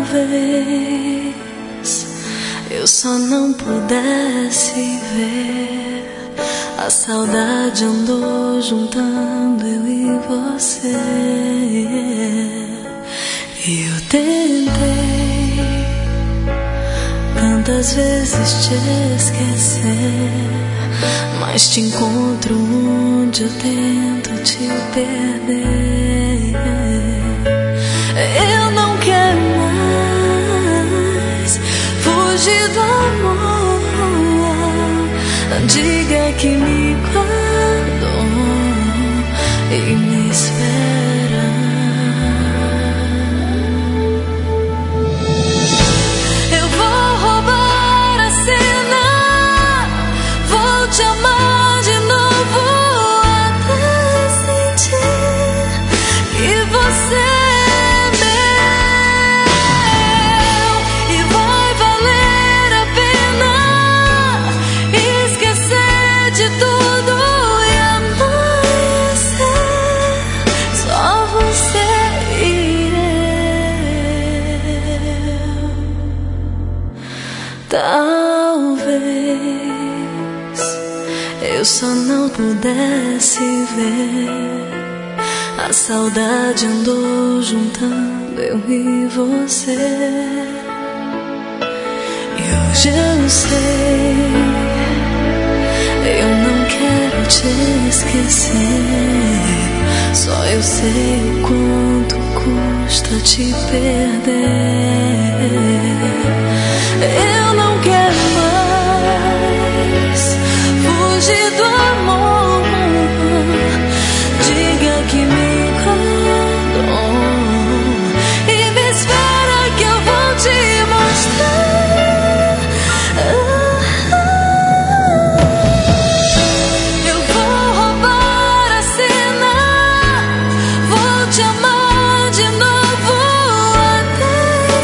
Talvez eu só não pudesse ver. A saudade andou juntando eu e você. E eu tentei tantas vezes te esquecer, mas te encontro onde eu tento te perder. Eu não quero mais fugir do amor. Diga que me guardou e me espera. Eu vou roubar a cena, vou te amar de novo até sentir que você talvez eu só não pudesse ver. A saudade andou juntando eu e você. E hoje eu sei, eu não quero te esquecer. Só eu sei o quanto custa te perder. Eu não quero mais fugir do amor. Diga que me guardou e me espera que eu vou te mostrar. Eu vou roubar a cena, vou te amar de novo até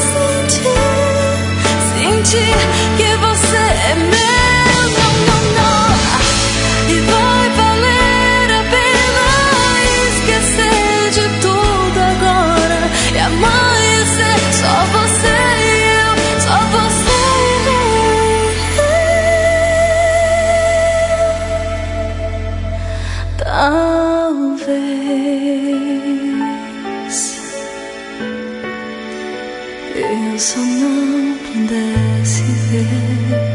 sentir que você é meu. Não, não, não. E vai valer a pena esquecer de tudo agora e amanhecer só você e eu, só você e eu. Talvez eu só não pudesse ver.